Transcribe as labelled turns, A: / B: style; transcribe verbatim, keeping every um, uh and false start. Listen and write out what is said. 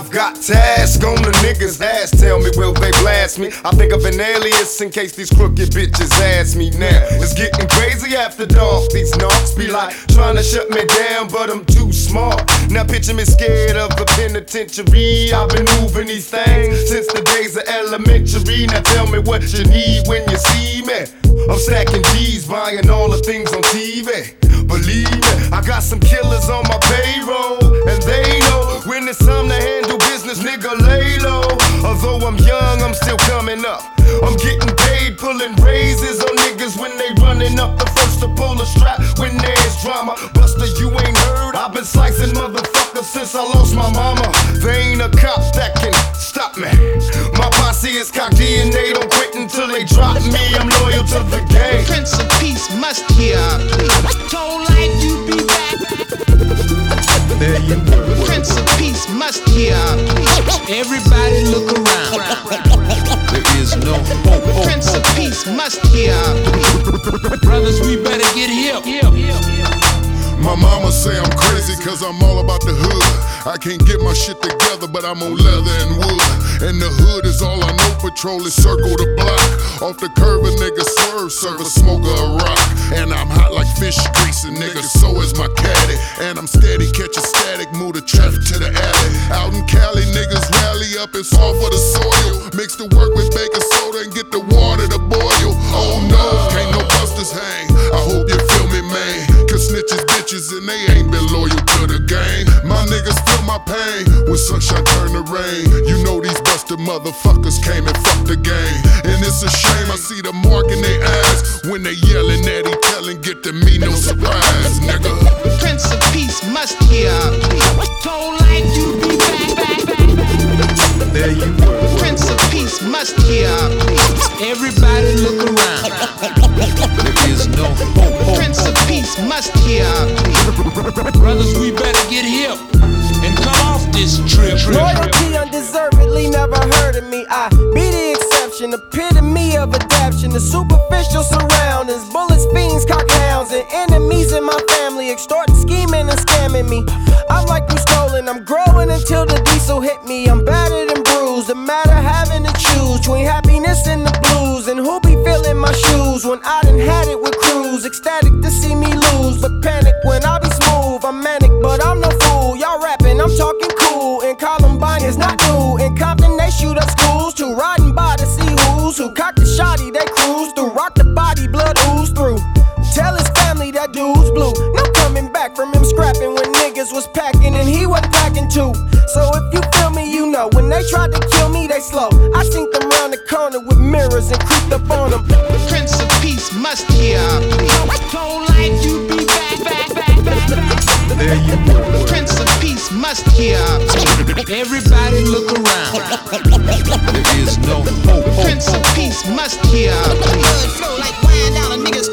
A: I've got tasks on the niggas' ass. Tell me, will they blast me? I think of an alias in case these crooked bitches ask me now. It's getting crazy after dark. These knocks be like trying to shut me down, but I'm too smart. Now picture me scared of the penitentiary. I've been moving these things since the days of elementary. Now tell me what you need when you see me. I'm stacking G's, buying all the things on T V. Believe me, I got some killers on my payroll, and they know when it's time to handle business, nigga, lay low. Although I'm young, I'm still coming up. I'm getting paid, pulling raises on niggas when they running up. The first to pull a strap when there's drama. Buster, you ain't heard, I've been slicing motherfuckers since I lost my mama. They ain't a cop that can stop me. My posse is cock D and they don't quit until they drop me. I'm loyal to the game.
B: Prince of Peace must hear our plea. Told life you be back.
C: There you were.
B: Prince of Peace must hear our plea. Everybody look around.
C: There is no hope. Oh,
B: Prince of Peace must hear our plea. Brothers, we better get hip.
D: My mama say I'm crazy cause I'm all about the hood. I can't get my shit together but I'm on leather and wood. And the hood is all I know, patrol is circle the block. Off the curb a nigga swerve, serve a smoker a rock. And I'm hot like fish grease and nigga, so is my caddy. And I'm steady, catch a static, move the traffic to the alley. Out in Cali niggas rally up and fall for the soil. Mix the work with baking soda and get the water to boil. Oh no, can't no busters hang, I hope you feel me man. Cause snitches bitches and they ain't been loyal to the game. My niggas feel my pain when sunshine turn to rain. You know these busted motherfuckers came and fucked the game. And it's a shame I see the mark in their eyes when they yelling at each other and get to me no surprise, nigga.
B: Prince of Peace must hear our plea. Told life you be back, back, back.
C: there you were.
B: Prince of Peace must hear our plea. Everybody look around.
C: There is no hope.
B: Prince of Peace must hear our plea. Brothers, we better get hip and come off this trip.
E: Loyalty undeservedly never heard of me. I be the exception, epitome of adaption. The superficial surroundings, bullets, fiends, cockhounds, and enemies in my family, extorting, scheming, and scamming me. I'm like you stolen, I'm growing until the diesel hit me. I'm battered and bruised, the matter having to choose between happiness and the blues. And who be feeling my shoes when I done had it with crews? Ecstatic to see me lose, but panic when I be smooth. I'm manic, but I'm no fool. Y'all rapping, I'm talking cool. And Columbine is not new. In Compton, they shoot up schools too. Riding by to see who's who. Cock the shotty, they cruise through. Rock the body, blood ooze through. Tell his family that dude's blue. No coming back from him scrapping when niggas was packing and he wasn't packing too. So if you feel me, you know. When they tried to kill me, they slow. I sink them round the corner with mirrors and creeped up on them.
B: Prince of Peace must hear our plea. Told life you be back, back, back, back, back.
C: There you were.
B: Prince of Peace must hear our plea. Everybody look around.
C: There is no hope.
B: Prince of Peace must hear our plea.
F: Blood flow like wine down a nigga's